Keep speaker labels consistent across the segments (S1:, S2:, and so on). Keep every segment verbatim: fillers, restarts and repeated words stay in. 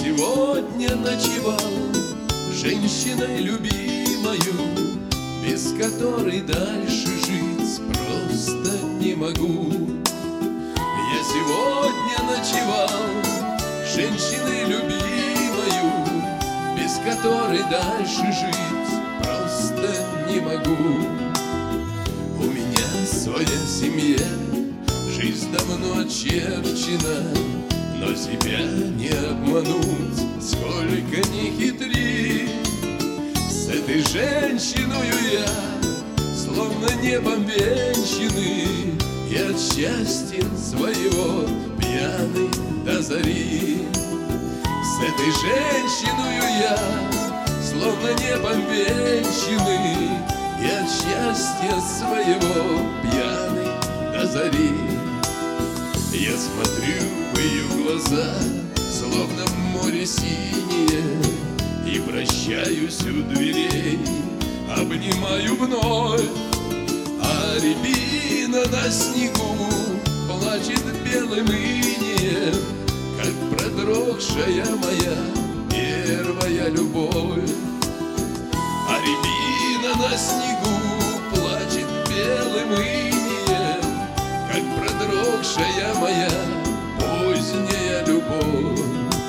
S1: сегодня ночевал женщиной любимою, без которой дальше жить просто не могу. Я сегодня ночевал женщиной любимою, без которой дальше жить просто не могу. У меня своя семья, жизнь давно очерчена, но себя не обмануть, сколько ни хитри. С этой женщиной я словно небом венчанный, и от счастья своего пьяный до зари. С этой женщиной я словно небом венчанный, и от счастья своего пьяный до зари. Я смотрю в ее глаза, словно море синее, и прощаюсь у дверей, обнимаю вновь. А рябина на снегу плачет белым инеем, как продрогшая моя первая любовь. А рябина на снегу плачет белым инеем, как продрогшая моя поздняя любовь.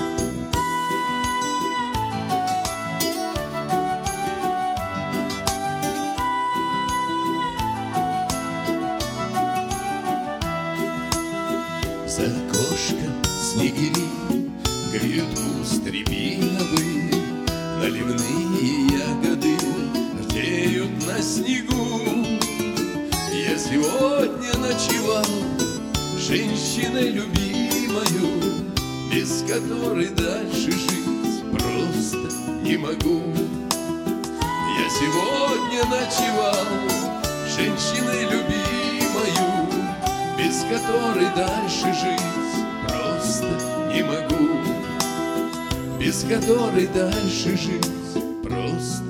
S1: За окошком снегири греют куст рябиновый, наливные ягоды рдеют на снегу. Я сегодня ночевал женщиной любимою, без которой дальше жить просто не могу. Я сегодня ночевал женщиной любимою, без которой дальше жить просто не могу. Без которой дальше жить просто